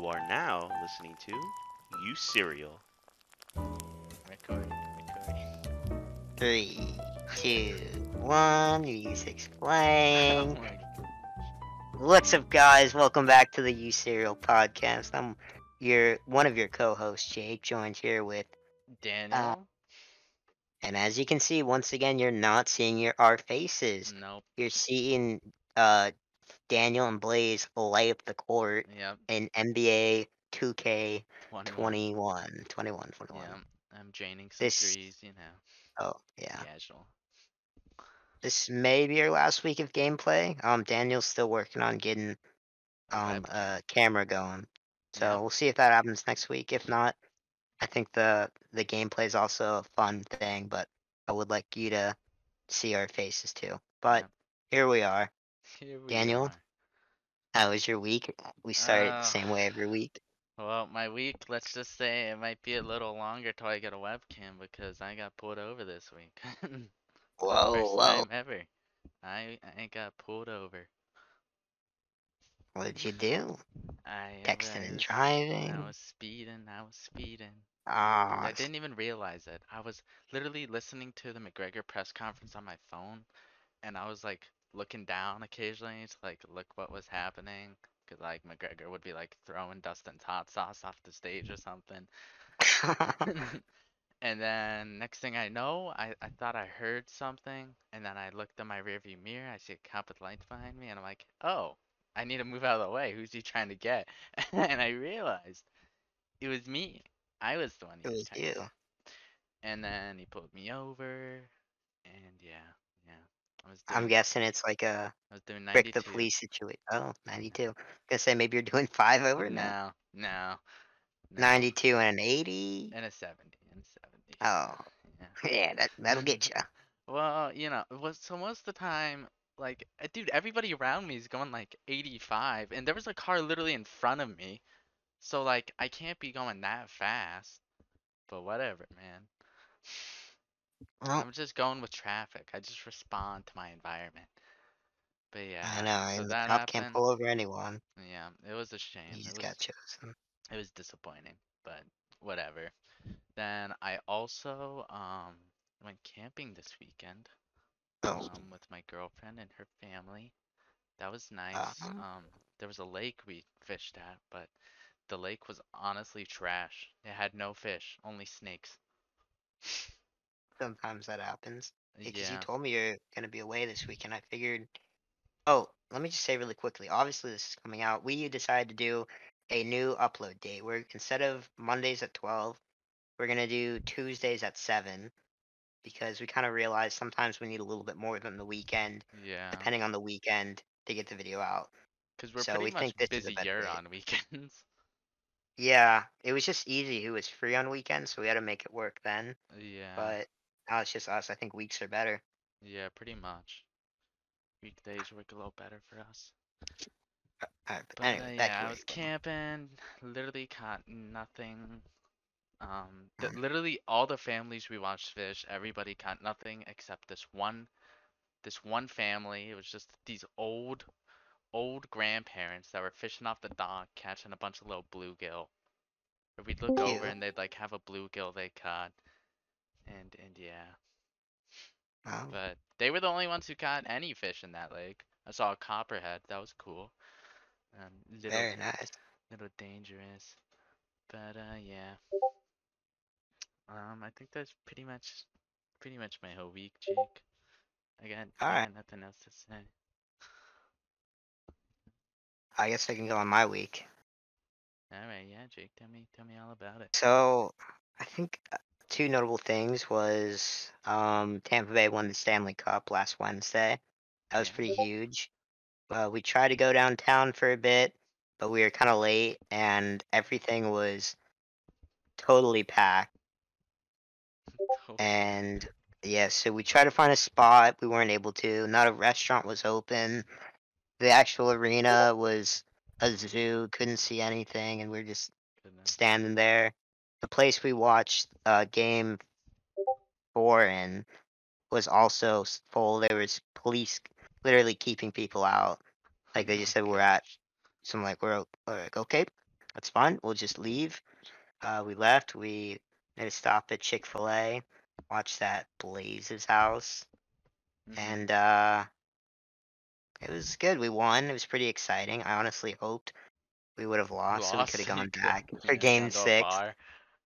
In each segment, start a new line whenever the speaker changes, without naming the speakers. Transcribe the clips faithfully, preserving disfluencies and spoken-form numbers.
You are now listening to You Serial.
Recording, recording.
Three, two, one. Music's
Oh
playing.
my
What's up, guys? Welcome back to the U Serial podcast. I'm your one of your co-hosts, Jake, joined here with, uh,
Daniel?
and as you can see, once again, you're not seeing your our faces.
Nope.
You're seeing uh Daniel and Blaze light up the court
Yep.
in N B A two K
twenty-one.
twenty-one, twenty-one,
Yeah.
twenty-one.
I'm draining some
This,
threes, you know.
oh yeah.
Casual.
This may be our last week of gameplay. Um, Daniel's still working on getting
A
um
webcam.
a camera going, so
Yep.
we'll see if that happens next week. If not, I think the the gameplay is also a fun thing, but I would like you to see our faces too. But
Yep.
here we are.
Here we
Daniel,
are.
how was your week? We start it the
Uh,
same way every week.
well, my week, let's just say it might be a little longer till I get a webcam because I got pulled over this week. For the
Whoa,
first
whoa.
time ever. I I got pulled over.
What did you do?
I
Texting and
was I
driving?
was speeding, I was speeding. And
Ah,
I didn't even realize it. I was literally listening to the McGregor press conference on my phone, and I was like looking down occasionally to like look what was happening, because like McGregor would be like throwing Dustin's hot sauce off the stage or something. And then next thing I know, I, I thought I heard something, and then I looked in my rearview mirror, I see a cop with lights behind me, and I'm like, oh, I need to move out of the way. Who's he trying to get? And I realized it was me. I was the one he
it
was
was
trying to
you.
get. And then he pulled me over, and yeah, yeah. I was
I'm
doing
guessing it's like a
I was doing
Rick the
ninety-two.
Police situation. Oh, ninety-two. Gonna say maybe you're doing five over now.
No, no, no.
ninety-two and an eighty.
And a seventy, and a seventy.
Oh, yeah, that
Yeah.
that'll get you.
Well, you know, it was so most of the time, like, uh, dude, everybody around me is going like eighty-five, and there was a car literally in front of me. So like, I can't be going that fast. But whatever, man.
Well,
I'm just going with traffic. I just respond to my environment. But
I
yeah,
know,
so
and the
that
cop can't
happened.
pull over anyone.
Yeah, it was a shame.
He
It
just got
was
chosen.
it was disappointing, but whatever. Then I also um went camping this weekend
Oh,
um with my girlfriend and her family. That was nice.
uh,
Um there was a lake we fished at, but the lake was honestly trash. It had no fish, only snakes.
sometimes that happens. Because you
Yeah.
told me you're gonna be away this weekend. I figured. Oh, let me just say really quickly. Obviously, this is coming out. We decided to do a new upload date. Where instead of Mondays at twelve, we're gonna do Tuesdays at seven. Because we kind of realized sometimes we need a little bit more than the weekend,
Yeah.
depending on the weekend, to get the video out.
Cause we're
So
pretty
we
much
think this is a better
busier
date.
on weekends.
Yeah, it was just easy. It was free on weekends, so we had to make it work then.
Yeah.
But now it's just us. I think weeks are better.
Yeah, pretty much. Weekdays work a little better for us.
Alright, but
But uh,
anyway, back to
yeah, I
where
was
you were.
camping, literally caught nothing. Um, th literally all the families we watched fish, everybody caught nothing except this one, this one family. It was just these old, old grandparents that were fishing off the dock, catching a bunch of little bluegill. Or we'd look over
Cute.
and they'd like have a bluegill they caught, and and yeah.
Oh,
But they were the only ones who caught any fish in that lake. I saw a copperhead, that was cool. Um, little,
very nice.
little dangerous. But uh, yeah. Um, I think that's pretty much, pretty much my whole week, Jake. I got, I
Alright,
got nothing else to say.
I guess I can go on my week.
All right, yeah, Jake, tell me, tell me all about it.
So, I think uh, two notable things was um Tampa Bay won the Stanley Cup last Wednesday. That was
Yeah.
pretty huge. Uh, we tried to go downtown for a bit, but we were kind of late, and everything was totally packed.
Totally
And
packed.
yeah, so we tried to find a spot. We weren't able to. Not a restaurant was open. The actual arena was a zoo. Couldn't see anything, and we are just
Goodness.
standing there. The place we watched uh, game four in was also s- full. There was police literally keeping people out.
Oh
Like they
my
just said, we're at.
gosh.
So I'm like, we're o- we're like, okay. that's fine. We'll just leave. Uh, we left. We made a stop at Chick Fil A. Watched that Blaze's house,
Mhm.
and uh, it was good. We won. It was pretty exciting. I honestly hoped we would have
You
lost, so we could
lost,
have
so you
gone
could
back for
yeah,
Game
gone to a
Six,
bar,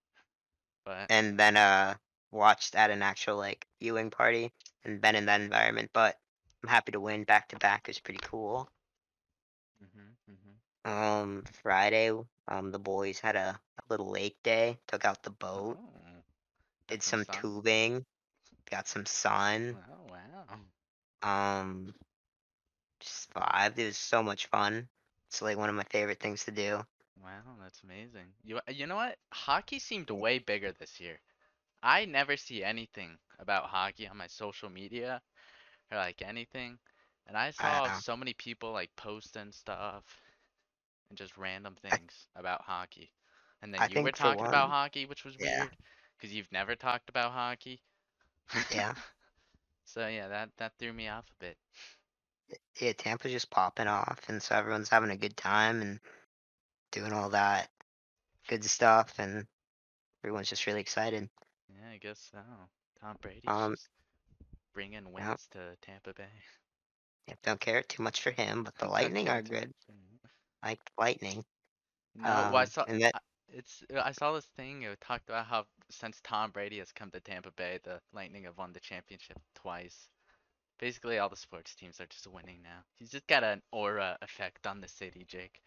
but
and then uh watched at an actual like viewing party and been in that environment. But I'm happy to win back to back. It was pretty cool.
mhm, mhm.
Um, Friday, um, the boys had a, a little lake day. Took out the boat,
Oh, got
did
some
some
sun.
tubing, got some sun.
Oh wow.
Um, just vibed. It was so much fun. It's like one of my favorite things to do.
Wow, that's amazing. You you know what? Hockey seemed way bigger this year. I never see anything about hockey on my social media or like anything. And I saw
Uh,
so many people like posting stuff and just random
I
things about hockey. And then
I
you were
think for
talking about
one,
hockey, which was
yeah,
weird because you've never talked about hockey.
yeah,
So yeah, that that threw me off a bit.
yeah. Tampa's just popping off, and so everyone's having a good time and doing all that good stuff, and everyone's just really excited.
Yeah, I guess so. Tom Brady's
Um,
just bringing
yeah,
wins to Tampa Bay.
yeah, don't care too much for him, but the
Don't
Lightning
care
are
too much
good.
for him.
Like Lightning.
No, well, I
Um,
saw
and that
I- it's uh, I saw this thing. It talked about how since Tom Brady has come to Tampa Bay, the Lightning have won the championship twice. Basically, all the sports teams are just winning now. He's just got an aura effect on the city, Jake.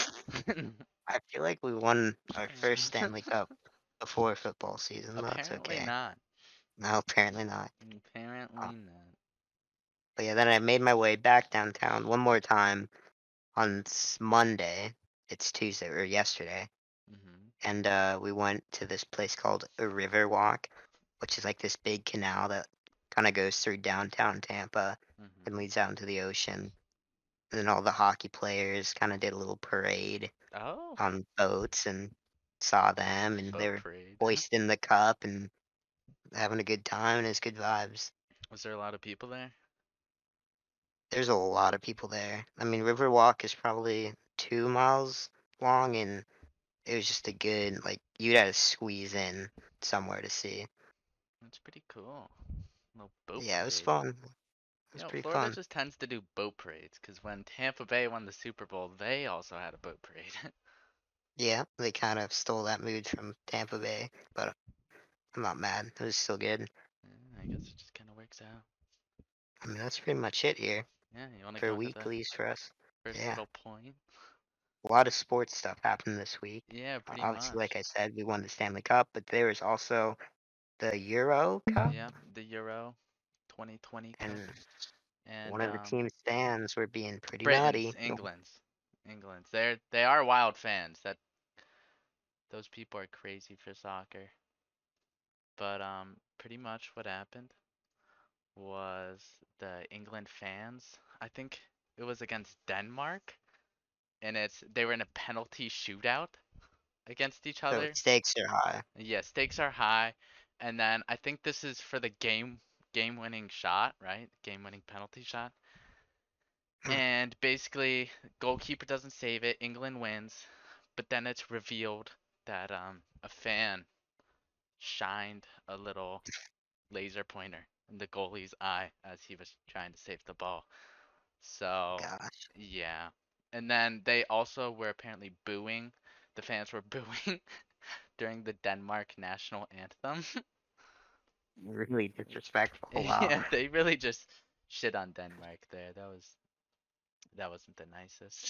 I feel like we won our first Stanley Cup before football season. That's
Apparently
okay.
not.
No, apparently not. Uh,
Apparently not.
but yeah, then I made my way back downtown one more time on s- Monday. It's Tuesday or yesterday,
Mhm.
and uh, we went to this place called a River Walk, which is like this big canal that kind of goes through downtown Tampa and
Mhm.
leads out into the ocean. And then all the hockey players kind of did a little parade
Oh,
on boats and saw them, and they
boat
were
parade.
hoisting the cup and having a good time, and it's good vibes.
Was there a lot of people there?
There's a lot of people there. I mean, Riverwalk is probably two miles long, and it was just a good, like, you'd have to squeeze in somewhere to see.
That's pretty cool. Little boat
Yeah, it was
parade.
fun. It
You
was
know,
pretty
Florida
fun.
just tends to do boat parades because when Tampa Bay won the Super Bowl, they also had a boat parade.
Yeah, they kind of stole that mood from Tampa Bay, but I'm not mad. It was still good.
Yeah, I guess it just kind of works out.
I mean, that's pretty much it here
Yeah, you want to
for
go into the
weeklies for us.
first
Yeah,
little point?
a lot of sports stuff happened this week.
Yeah,
Uh,
pretty
obviously, like
much.
I said, we won the Stanley Cup, but there was also the Euro Cup,
Yeah, the Euro twenty twenty Cup.
and one
And
of the
um,
team's fans were being pretty
Britain's,
naughty. No,
England's, England's. They're they are wild fans. That those people are crazy for soccer. But um, pretty much what happened was the England fans. I think it was against Denmark, and it's they were in a penalty shootout against each
so
other.
stakes are high.
Yeah, stakes are high, and then I think this is for the game game-winning shot, right? Game-winning penalty shot.
Hmm,
And basically, goalkeeper doesn't save it, England wins, but then it's revealed that um a fan shined a little laser pointer in the goalie's eye as he was trying to save the ball. So,
gosh,
yeah. And then they also were apparently booing. The fans were booing during the Denmark national anthem.
really disrespectful. Wow.
Yeah, they really just shit on Denmark there. That was that wasn't the nicest.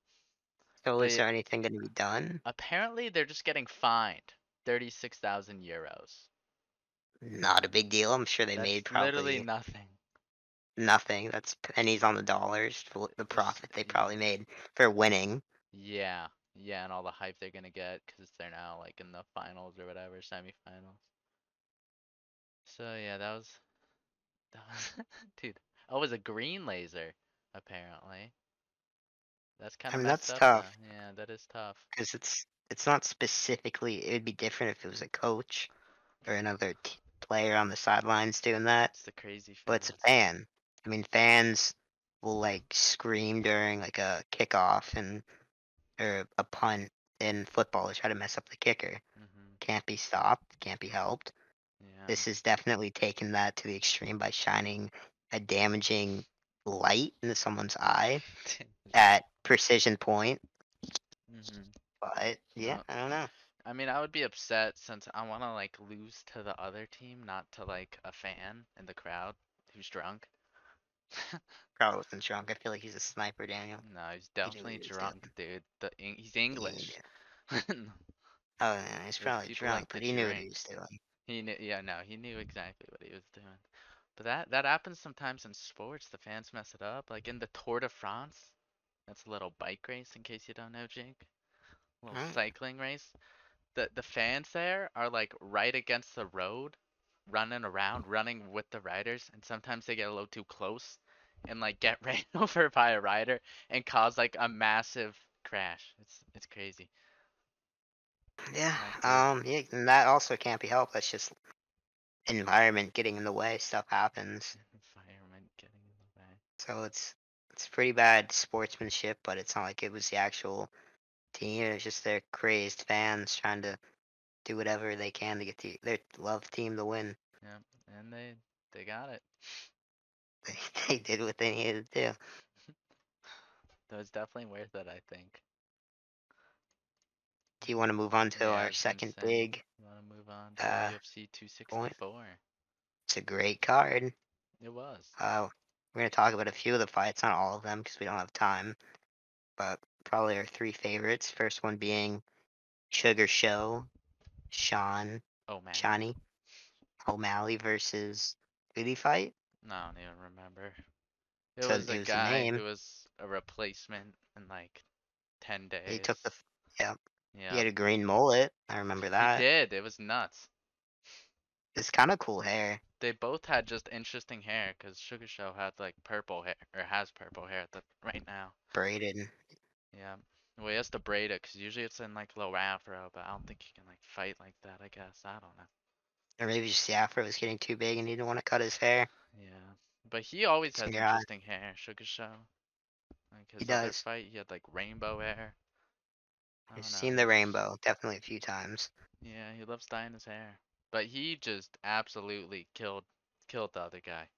So is
But
there anything going to be done?
apparently they're just getting fined thirty-six thousand euros.
Not a big deal. I'm sure they
That's
made
literally
probably
nothing.
nothing. That's pennies on the dollars for the
It's
profit they
y-
probably made for winning.
yeah, yeah, and all the hype they're gonna get because they're now like in the finals or whatever, semifinals. So yeah, that was that was dude. Oh, it was a green laser, apparently. That's kind
I
of
mean,
messed
that's
up
tough
though. Yeah, that is tough.
because it's it's not specifically. It would be different if it was a coach or another t- player on the sidelines doing that,
It's the crazy
but it's a
fans.
fan. I mean, fans will like scream during like a kickoff and or a punt, in football to try to mess up the kicker.
hmm
Can't be stopped, can't be helped.
Yeah.
This is definitely taking that to the extreme by shining a damaging light into someone's eye at precision point.
hmm
But yeah,
No,
I don't know.
I mean, I would be upset since I want to like lose to the other team, not to like a fan in the crowd who's drunk.
Probably wasn't drunk. I feel like he's a sniper, Daniel.
No, he's
He knew what
definitely
he was
drunk,
doing.
dude. The Eng- he's
He knew
English.
it. Oh, yeah, he's
Those
probably
people like
drunk,
to
but he knew what he
drink.
was doing.
He knew, yeah, no, he knew exactly what he was doing. But that that happens sometimes in sports. The fans mess it up. Like in the Tour de France, that's a little bike race in case you don't know, Jake. A little
Mm.
cycling race. The the fans there are like right against the road, running around, running with the riders, and sometimes they get a little too close and like get ran over by a rider and cause like a massive crash. It's it's crazy.
Yeah,
Like dude,
um, yeah, and that also can't be helped. That's just environment getting in the way. Stuff happens.
environment getting in the way.
So it's it's pretty bad sportsmanship, but it's not like it was the actual team. It's just their crazed fans trying to do whatever they can to get the, their love team to win.
Yep, and they they got it.
They, they did what they needed to do.
That was definitely worth it, I think.
Do you want to move on to
Yeah, I
our
was gonna
second
say,
big
you wanna move on to
uh
U F C
point?
two sixty-four?
It's a great card.
It was.
Uh, we're gonna talk about a few of the fights, not all of them, because we don't have time. But probably our three favorites. First one being Sugar Show, Sean,
Oh man,
Shawnee O'Malley versus who did he fight?
I don't even remember. It
So
was
it
a
was a
guy
name.
who was a replacement in like ten
He
days.
took the f- yeah. He
Yeah,
had a green mullet. I remember
he
that.
did. It was nuts.
It's kind of cool hair.
They both had just interesting hair because Sugar Show had like purple hair or has purple hair at the right now.
Braided.
Yeah. Well, he has to braid it because usually it's in like low afro, but I don't think he can like fight like that. I guess I don't know.
Or maybe just the afro was getting too big and he didn't want to cut his hair.
Yeah, but he always
It's in
has
your eye.
interesting hair. Sugar Show. Like
He
his other
does.
fight, he had like rainbow hair. I
I've
don't know.
seen
He
the
just
rainbow definitely a few times.
yeah, he loves dyeing his hair. But he just absolutely killed killed the other guy.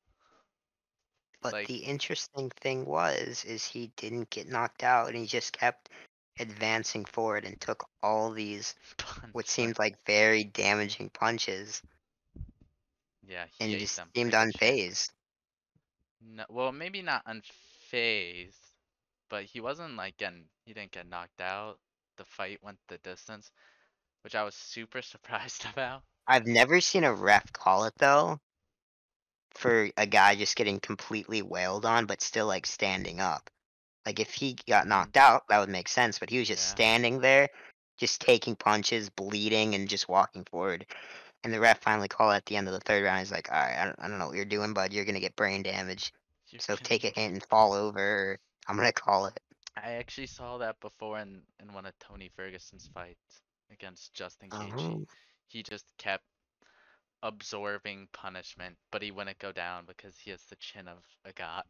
But
Like
the interesting thing was, is he didn't get knocked out and he just kept advancing forward and took all these what
punch.
seemed like very damaging punches
Yeah,
and
he
he
ate
just
them
seemed
pretty cheap.
unfazed.
No, well, maybe not unfazed, but he wasn't like getting he didn't get knocked out. The fight went the distance, which I was super surprised about.
I've never seen a ref call it though for a guy just getting completely wailed on but still like standing up. Like if he got
Mhm.
knocked out, that would make sense, but he was just
Yeah.
standing there, just taking punches, bleeding, and just walking forward. And the ref finally called at the end of the third round. He's like, "All right, I don't, I don't know what you're doing, bud. You're gonna get brain damage.
You're
So
gonna
take a
get
hint and fall over. Or I'm gonna call it."
I actually saw that before in, in one of Tony Ferguson's fights against Justin Gaethje.
Oh.
He just kept absorbing punishment, but he wouldn't go down because he has the chin of a god.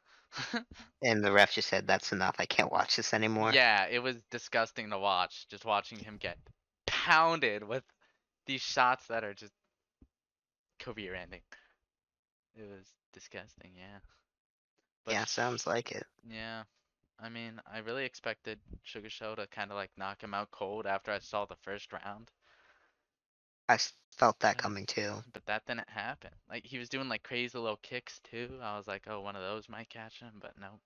And the ref just said, "That's enough. I can't watch this anymore."
Yeah, it was disgusting to watch, just watching him get pounded with these shots that are just career ending. It was disgusting, yeah. But
Yeah, sounds like it.
yeah, I mean, I really expected Sugar Show to kind of like knock him out cold after I saw the first round.
I s- felt that
But,
coming too.
but that didn't happen. Like he was doing like crazy little kicks too. I was like, oh, one of those might catch him, but no,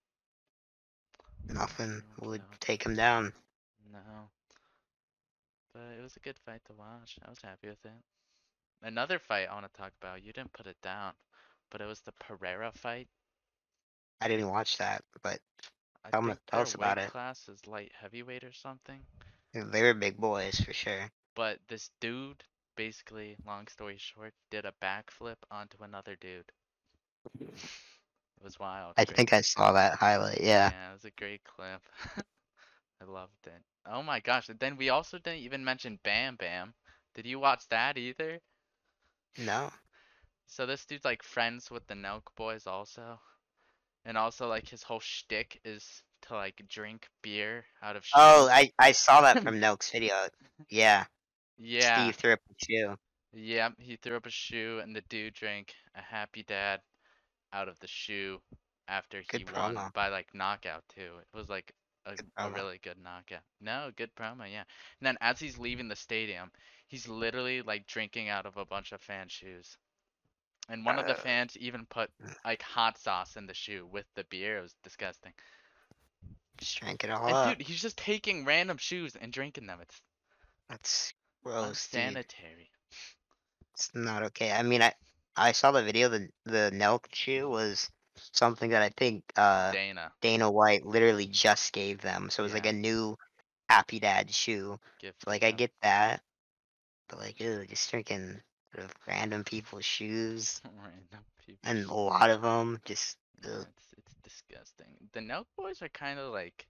Nothing
no,
would
no,
take him down.
no. But it was a good fight to watch. I was happy with it. Another fight I want to talk about. You didn't put it down, but it was the Pereira fight.
I didn't watch that, but
I
tell me,
think
tell
their
us about
weight
it.
class is light heavyweight or something.
They were big boys for sure.
But this dude, basically, long story short, did a backflip onto another dude. It was wild.
I
Great.
think I saw that highlight. Yeah.
Yeah, it was a great clip. I loved it. Oh my gosh. And then we also didn't even mention Bam Bam. Did you watch that either?
No.
So this dude's like friends with the Nelk boys also. And also like his whole shtick is to like drink beer out of shoes.
Oh, I I saw that from Nelk's video. Yeah,
yeah.
Steve threw up a shoe.
Yep, he threw up a shoe and the dude drank a Happy Dad out of the shoe after he
Good
won
promo.
by like knockout too. It was like a,
Good
a
promo.
really good knockout. No, good promo, yeah. And then as he's leaving the stadium, he's literally like drinking out of a bunch of fan shoes. And one of the
Uh,
fans even put like hot sauce in the shoe with the beer. It was disgusting.
Just drank it all
And
up.
dude, he's just taking random shoes and drinking them. It's
That's gross, dude.
unsanitary.
It's not okay. I mean, I I saw the video. The the Nelk shoe was something that I think uh
Dana,
Dana White literally just gave them. So it was like
Yeah.
a new Happy Dad shoe.
gifted
So like I
them.
get that, but like, ew, just drinking sort of random people's shoes,
Random people.
and a lot of them just.
Yeah,
Ugh.
it's it's disgusting. The Nelk boys are kind of like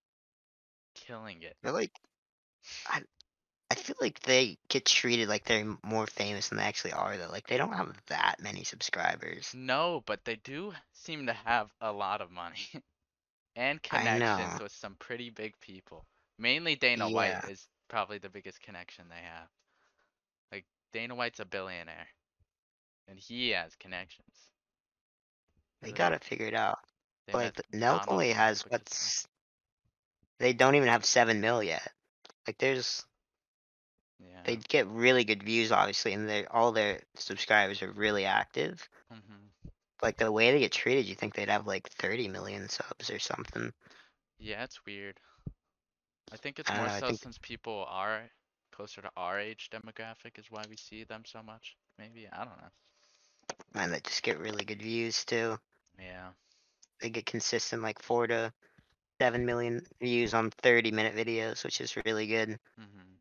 killing it.
They're like, I I feel like they get treated like they're m- more famous than they actually are. Though, like they don't have that many subscribers.
No, but they do seem to have a lot of money and
I
connections
know.
with some pretty big people. Mainly Dana
Yeah.
White is probably the biggest connection they have. Like Dana White's a billionaire, and he has connections.
They
Like,
got it figured out.
They
But
met
like the- Nelk
Donald
only
Trump,
has
which is
what's they don't even have seven mil yet. Like there's
yeah.
they get really good views obviously, and they all their subscribers are really active.
hmm
Like the way they get treated, you think they'd have like thirty million subs or something.
Yeah, it's weird. I think it's
I don't
more
know. I
so
think
since people are closer to our age demographic is why we see them so much. Maybe, I don't know.
man, they just get really good views too.
Yeah.
They get consistent like four to seven million views on thirty minute videos, which is really good.
hmm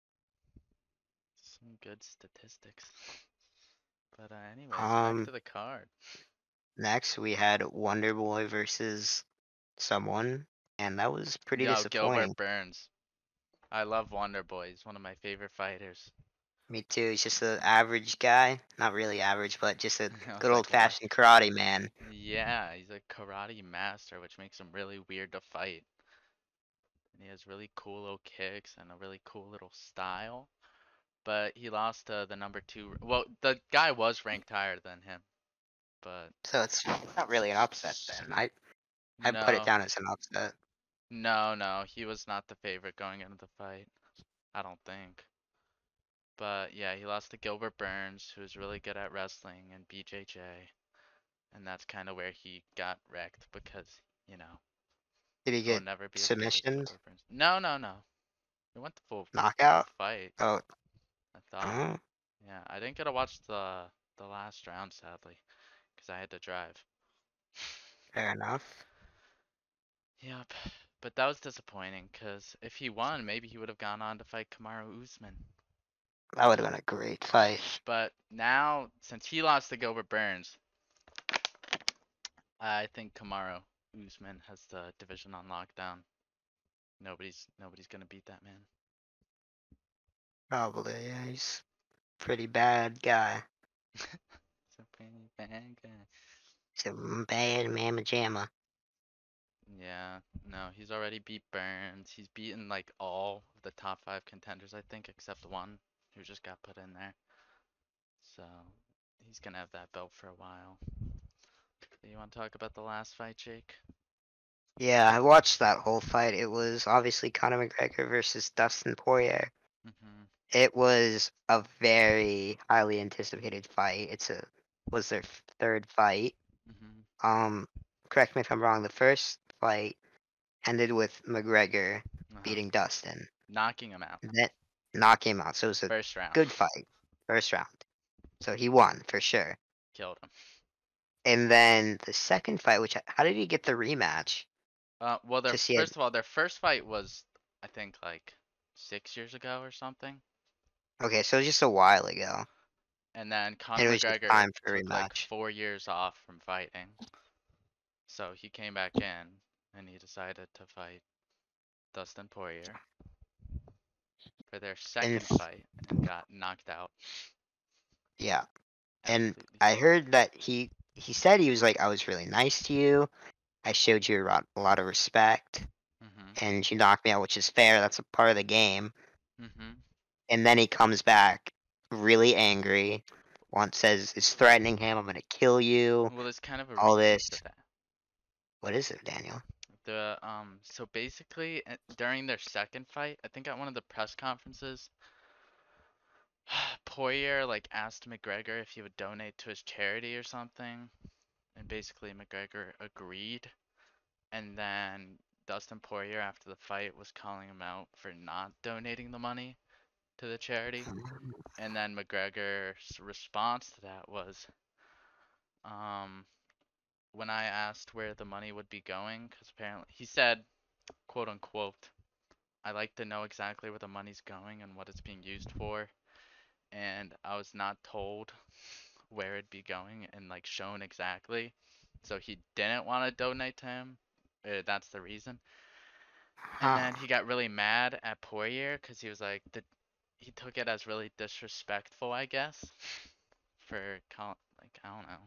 Some good statistics. But uh, anyways, back
Um,
to the card.
next we had Wonder Boy versus someone, and that was pretty
Yo,
disappointing.
Gilbert Burns. I love Wonder Boy. He's one of my favorite fighters.
Me too. He's just an average guy. Not really average, but just a
I was
good
like,
old fashioned karate man.
Yeah, he's a karate master, which makes him really weird to fight. And he has really cool little kicks and a really cool little style. But he lost to the number two. Well, the guy was ranked higher than him, but
So it's not really an upset then. I I put it
no,
down as an upset.
no, no, he was not the favorite going into the fight. I don't think. But yeah, he lost to Gilbert Burns, who's really good at wrestling, and B J J. And that's kind of where he got wrecked because, you know,
Did he
he'll
get
never be as good as
submissions?
Gilbert Burns. No, no, no. He went the full
Knockout?
fight,
Oh,
I thought.
oh,
Yeah, I didn't get to watch the the last round sadly, because I had to drive.
fair enough.
Yep, but that was disappointing because if he won, maybe he would have gone on to fight Kamaru Usman.
That would have been a great fight.
But now, since he lost to Gilbert Burns, I think Kamaru Usman has the division on lockdown. Nobody's nobody's gonna beat that man.
Probably, yeah. He's a pretty bad guy.
He's a pretty bad guy.
He's a bad mamma jamma.
Yeah, no, he's already beat Burns. He's beaten like all of the top five contenders, I think, except one who just got put in there. So he's gonna have that belt for a while. You want to talk about the last fight, Jake?
Yeah, I watched that whole fight. It was obviously Conor McGregor versus Dustin Poirier.
Mm-hmm.
It was a very highly anticipated fight. It's a was their f- third fight.
Mm-hmm.
Um, correct me if I'm wrong. The first fight ended with McGregor
Uh-huh.
beating Dustin,
Knocking him out.
then knocking him out. So it was a
First round.
good fight, first round. So he won for sure.
Killed him.
And then the second fight, which how did he get the rematch?
Uh, well, their
'Cause he had-
first of all, their first fight was, I think, like six years ago or something.
Okay, so it was just a while ago.
And then
And
Conor
it was just
McGregor
time for a
took like
rematch.
four years off from fighting. So he came back in and he decided to fight Dustin Poirier for their second
f-
fight and got knocked out.
Yeah. And
Absolutely
I
killed.
heard that he he said he was like, I was really nice to you. I showed you a lot, a lot of respect,
Mhm.
and you knocked me out, which is fair. That's a part of the game.
Mhm.
And then he comes back really angry. Once says is threatening him. I'm gonna kill you.
Well, there's kind of a
All
reason
this.
to that.
What is it, Daniel?
The um so basically uh, during their second fight, I think at one of the press conferences, Poirier like asked McGregor if he would donate to his charity or something, and basically McGregor agreed. And then Dustin Poirier after the fight was calling him out for not donating the money to the charity. And then McGregor's response to that was, um, when I asked where the money would be going, because apparently he said, quote unquote, I like to know exactly where the money's going and what it's being used for. And I was not told where it'd be going and like shown exactly. So he didn't want to donate to him. Uh, that's the reason. And
Huh.
then he got really mad at Poirier because he was like, the, he took it as really disrespectful, I guess, for call, like I don't know.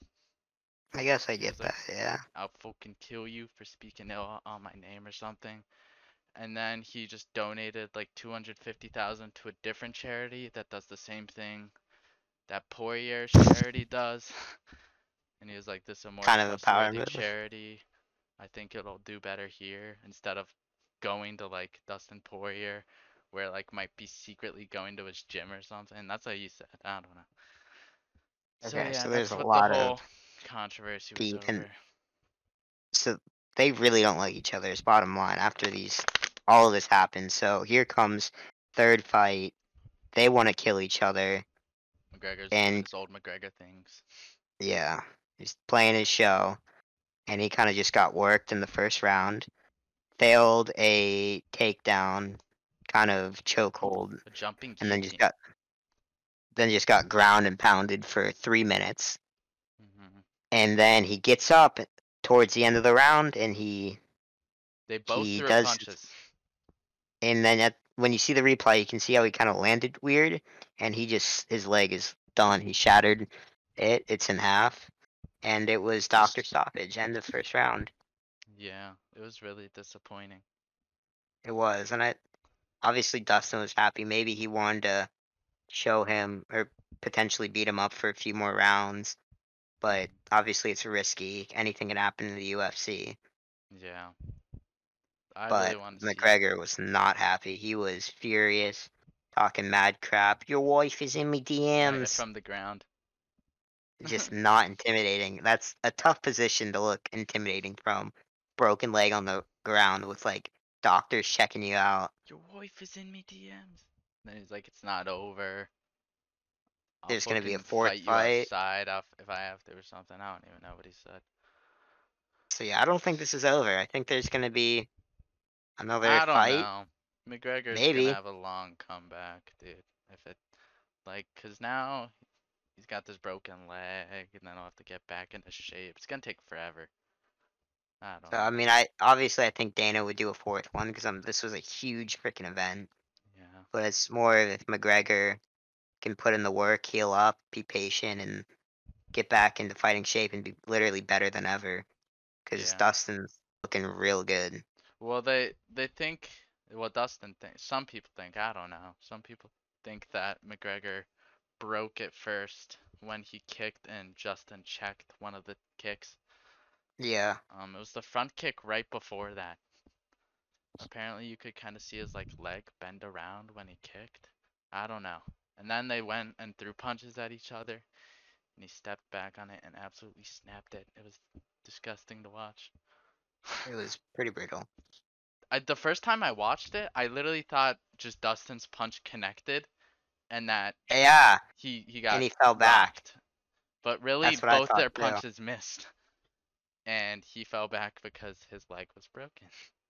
I guess I
He
get
was like,
that. Yeah.
I'll fucking kill you for speaking ill on my name or something. And then he just donated like two hundred fifty thousand to a different charity that does the same thing that Poirier's charity does. And he was like, this is a more
Kind of a power
trustworthy
move.
charity. I think it'll do better here instead of going to like Dustin Poirier, where like might be secretly going to his gym or something. That's what he said. I don't know. So
Okay,
yeah,
so there's
that's
a
what the
lot of
whole controversy was
beef, and
over.
so they really don't like each other. Is bottom line. After these, all of this happens. So here comes third fight. They want to kill each other,
McGregor's doing
and
his old McGregor things.
yeah, he's playing his show, and he kind of just got worked in the first round. Failed a takedown, kind of chokehold,
A jumping
and then just
guillotine.
got then just got ground and pounded for three minutes.
Hmm.
And then he gets up towards the end of the round, and he
They both
he
threw
does.
punches.
And then at, when you see the replay, you can see how he kind of landed weird, and he just his leg is done. He shattered it. It's in half, and it was doctor stoppage. End of first round.
Yeah, it was really disappointing.
It was, and I obviously Dustin was happy. Maybe he wanted to show him or potentially beat him up for a few more rounds, but obviously it's risky. Anything can happen in the U F C.
Yeah, I really
But
want to see.
McGregor was not happy. He was furious, talking mad crap. Your wife is in me
Yeah,
D Ms.
from the ground.
Just not intimidating. That's a tough position to look intimidating from. Broken leg on the ground with like doctors checking you out.
Your wife is in me D Ms. Then he's like, it's not over. I'll
There's gonna be a
fucking
fourth
fight you
fight.
outside if if I have to or something. I don't even know what he said.
So yeah, I don't think this is over. I think there's gonna be another
I don't
fight.
know. McGregor's gonna
Maybe.
have a long comeback, dude. If it like, cause now he's got this broken leg, and then I'll have to get back into shape. It's gonna take forever. I don't
So
know.
I mean, I obviously I think Dana would do a fourth one because um this was a huge freaking event.
Yeah.
But it's more of if McGregor can put in the work, heal up, be patient, and get back into fighting shape and be literally better than ever. Because
Yeah.
Dustin's looking real good.
Well, they they think. Well, Dustin thinks. Some people think. I don't know. Some people think that McGregor broke it first when he kicked and Justin checked one of the kicks.
Yeah.
Um, it was the front kick right before that. Apparently, you could kind of see his like leg bend around when he kicked. I don't know. And then they went and threw punches at each other, and he stepped back on it and absolutely snapped it. It was disgusting to watch.
It was pretty brutal.
I, the first time I watched it, I literally thought just Dustin's punch connected and that
Yeah.
he he
And
got
he fell back.
rocked. But really,
That's what I
both
thought
their
too.
punches missed, and he fell back because his leg was broken.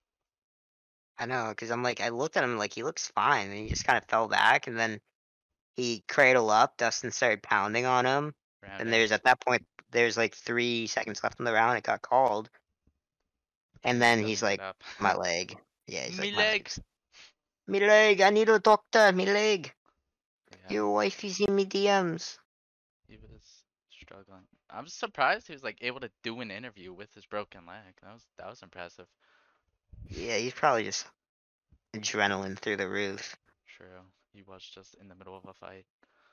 I know, because I'm like, I looked at him like he looks fine, and he just kind of fell back, and then he cradled up. Dustin started pounding on him,
Round
and there's
ended.
at that point there's like three seconds left in the round. It got called, and
And he
then he's
doesn't get
like,
up.
my leg. Yeah, he's
Me
like, my
leg.
legs. Me leg. I need a doctor. Me leg.
Yeah,
Your wife is in me D Ms.
he was struggling. I'm surprised he was like able to do an interview with his broken leg. That was that was impressive.
Yeah, he's probably just adrenaline through the roof.
True. He was just in the middle of a fight.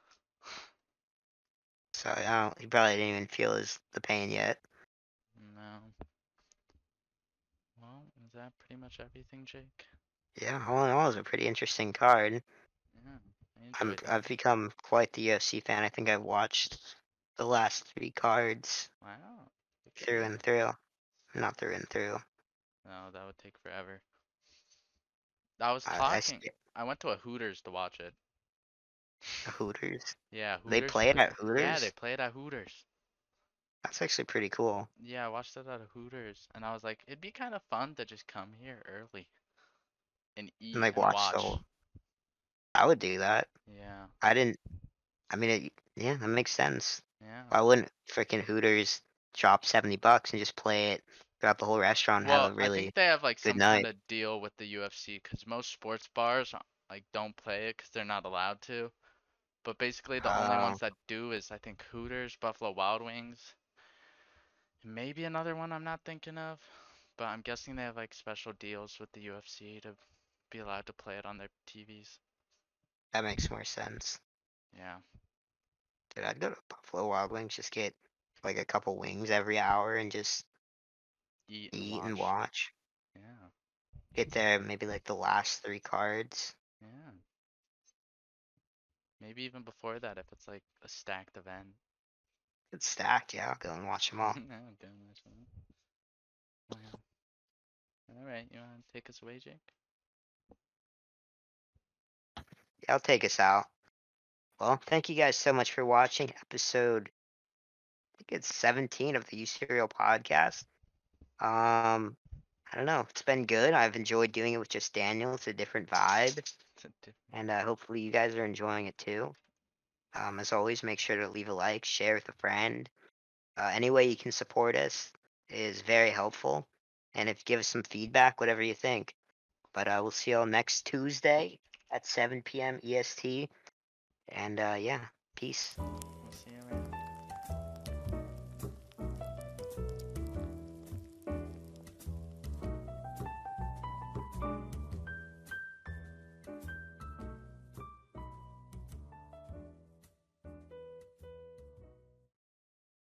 So I don't, he probably didn't even feel his the pain yet.
No. Well, is that pretty much everything, Jake?
Yeah, all in all, it was a pretty interesting card.
Yeah, I
I'm
enjoyed
I've
that.
become quite the U F C fan. I think I've watched the last three cards
Wow. Good for
through
you.
and through. Not through and through.
No, that would take forever. I was
I, I
talking.
skip
I went to a Hooters to watch it.
the Hooters.
Yeah,
They
Hooters
play it
play.
at
Yeah, they
Hooters.
play it at Hooters.
That's actually pretty cool.
Yeah, I watched it at a Hooters, and I was like, it'd be kind of fun to just come here early and
And
eat
like
and
watch the
watch.
whole. I would do that.
Yeah,
I didn't. I mean, it, yeah, that makes sense.
yeah.
Why wouldn't freaking Hooters drop seventy bucks and just play it throughout the whole restaurant and
Well,
have a
I think
really
they have like
good
some kind
night?
of deal with the U F C because most sports bars uh, like don't play it because they're not allowed to. But basically, the only
Uh,
ones that do is I think Hooters, Buffalo Wild Wings, and maybe another one I'm not thinking of. But I'm guessing they have like special deals with the U F C to be allowed to play it on their T Vs.
that makes more sense.
Yeah.
Dude, I'd go to Buffalo Wild Wings, just get like a couple wings every hour and just
Eat and
eat and
watch.
watch.
Yeah.
Get there maybe like the last three cards.
Yeah. Maybe even before that if it's like a stacked event.
It's stacked, yeah. I'll go and watch them all.
Yeah, okay, that's fine. Wow. All right, you want to take us away, Jake?
Yeah, I'll take us out. Well, thank you guys so much for watching episode. I think it's seventeen of the U Serial podcast. Um, I don't know. It's been good. I've enjoyed doing it with just Daniel. It's a different vibe,
It's a different
and uh, hopefully you guys are enjoying it too. Um, as always, make sure to leave a like, share with a friend. Uh, any way you can support us is very helpful, and if give us some feedback, whatever you think. But uh, we'll see y'all next Tuesday at seven p m E S T. And uh, yeah, peace.